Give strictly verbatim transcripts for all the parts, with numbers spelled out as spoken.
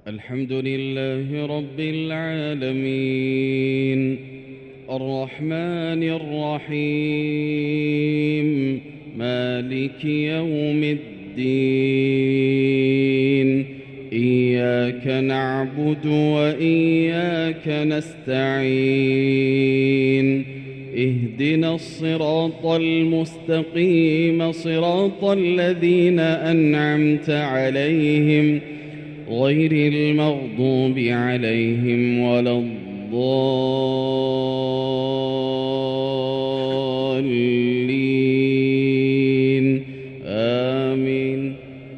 الحمد لله رب العالمين الرحمن الرحيم مالك يوم الدين إياك نعبد وإياك نستعين اهدنا الصراط المستقيم صراط الذين أنعمت عليهم غير المغضوب عليهم ولا الضالين آمين.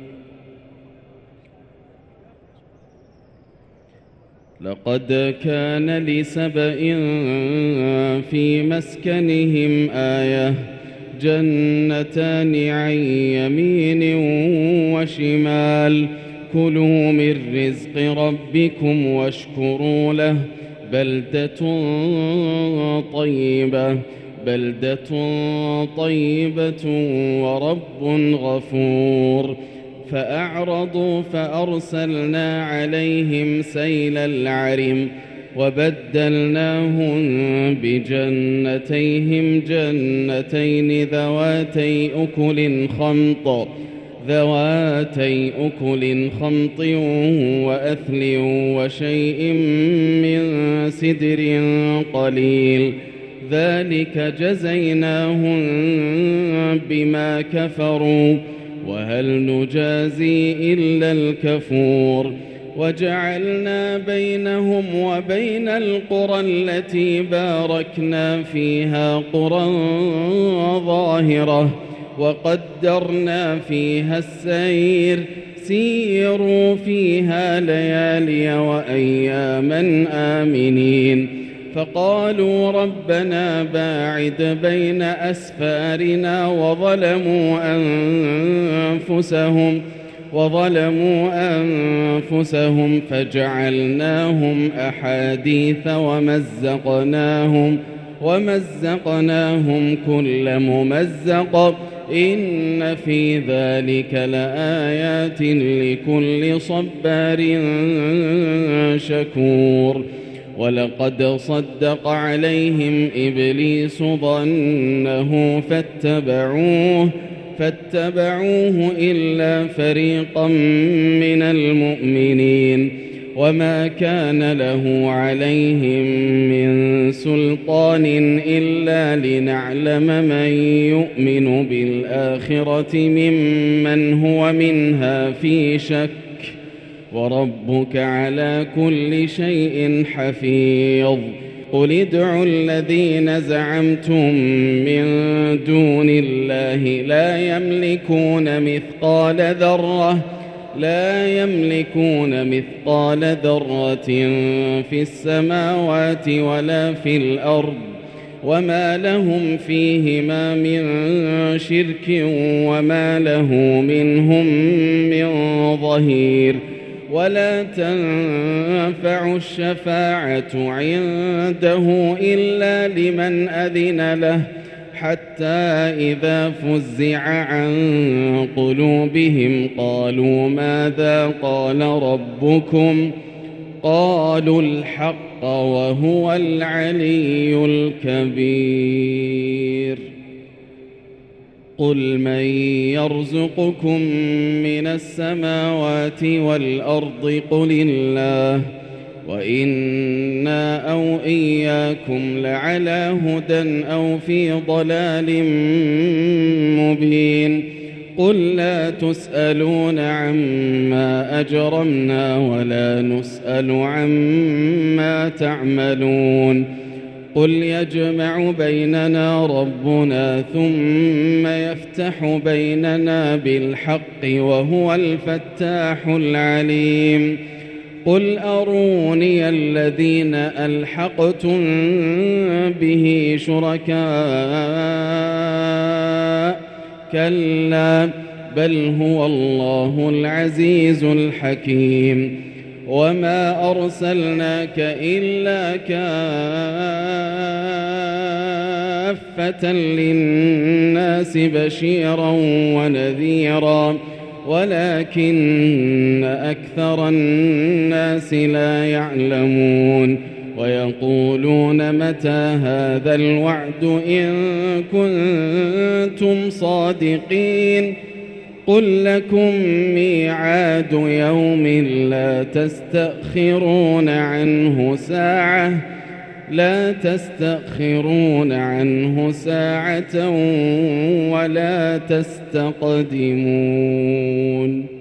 لقد كان لسبإ في مسكنهم آية جنتان عن يمين وشمال كلوا من رزق ربكم واشكروا له بلدة طيبة بلدة طيبة ورب غفور. فأعرضوا فأرسلنا عليهم سيل العرم وبدلناهم بجنتيهم جنتين ذواتي أكل خمط ذواتي أكل خمط وأثل وشيء من سدر قليل ذلك جزيناهم بما كفروا وهل نجازي إلا الكفور. وجعلنا بينهم وبين القرى التي باركنا فيها قرى ظاهرة وقدرنا فيها السير سيروا فيها ليالي وأياما آمنين. فقالوا ربنا باعد بين أسفارنا وظلموا أنفسهم وظلموا أنفسهم فجعلناهم أحاديث ومزقناهم ومزقناهم كل ممزق إن في ذلك لآيات لكل صبار شكور. ولقد صدق عليهم إبليس ظنه فاتبعوه فاتبعوه إلا فريقا من المؤمنين وما كان له عليهم من سلطان إلا لنعلم من يؤمن بالآخرة ممن هو منها في شك وربك على كل شيء حفيظ. قل ادعوا الذين زعمتم من دون الله لا يملكون مثقال ذرة لا يملكون مثقال ذرة في السماوات ولا في الأرض وما لهم فيهما من شرك وما له منهم من ظهير. ولا تنفع الشفاعة عنده إلا لمن أذن له حتى إذا فزع عن قلوبهم قالوا ماذا قال ربكم قالوا الحق وهو العلي الكبير. قل من يرزقكم من السماوات والأرض قل الله وإنا أو إياكم لعلى هدى أو في ضلال مبين. قل لا تسألون عما أجرمنا ولا نسأل عما تعملون. قل يجمع بيننا ربنا ثم يفتح بيننا بالحق وهو الفتاح العليم. قل أروني الذين ألحقتم به شركاء كلا بل هو الله العزيز الحكيم. وما أرسلناك إلا كافة للناس بشيرا ونذيرا ولكن أكثر الناس لا يعلمون ويقولون متى هذا الوعد إن كنتم صادقين قل لكم ميعاد يوم لا تستأخرون عنه ساعة لا تستأخرون عنه ساعة ولا تستقدمون.